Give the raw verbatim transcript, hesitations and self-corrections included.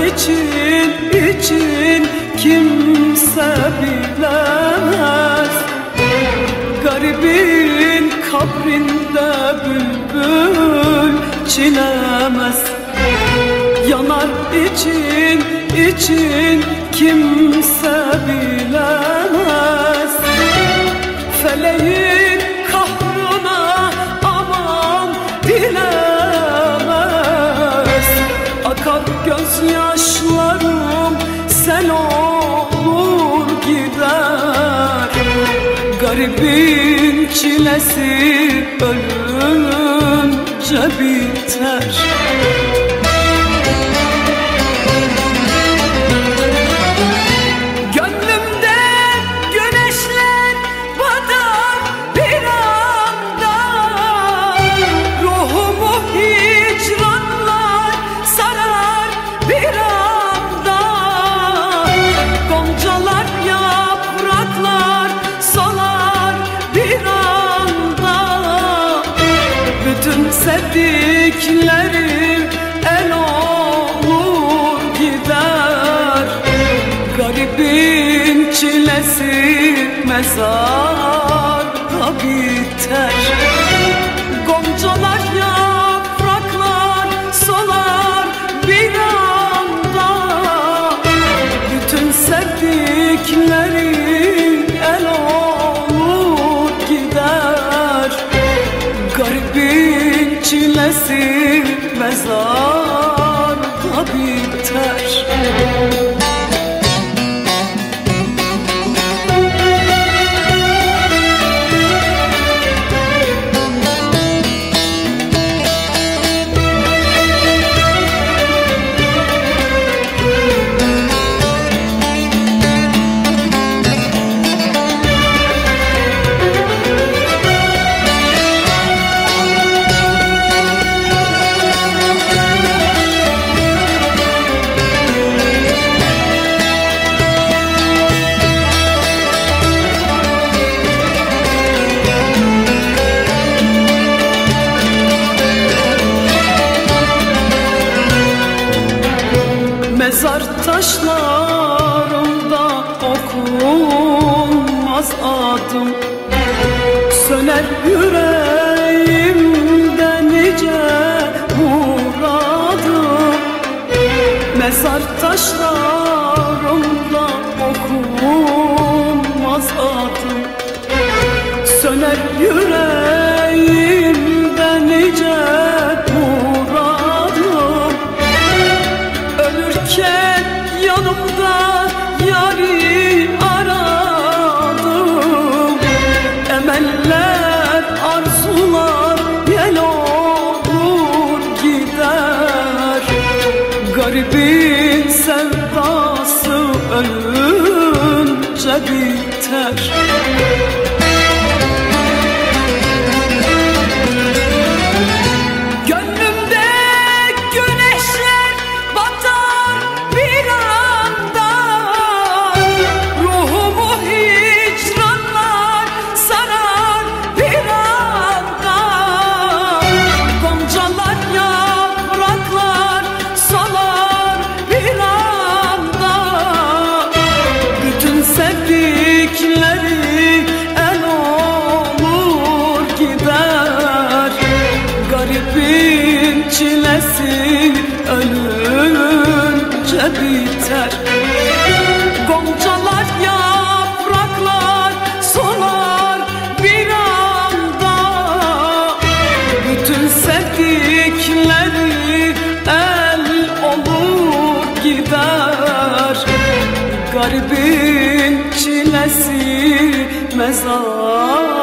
için için kimse bilemez. Garibin kabrinde bülbül çilemez. Yanar için için kimse bilemez. Feleğin kahrına aman dilemez. Akar gözyaşlarım sel olur gider. Garibin çilesi ölünce biter. Sevdiklerim el olur gider. Garibin çilesi mezarda biter. Goncalar yapraklar solar bir anda. Bütün sevdiklerim el olur gider. Garibin çilesi mezarda biter. Mezar taşlarında okunmaz adım. Söner yüreğimde nice muradım. Mezar taşlarında okunmaz adım. Söner yüreğimde nice muradım. Ölürken yanımda yari aradım. Emeller, arzular yel olur gider. Garibin sevdası ölünce biter. Sevdikleri el olur gider. Garibin çilesi ölünce biter. Goncalar yapraklar solar bir anda. Bütün sevdikleri el olur gider. Garibin çilesi mezar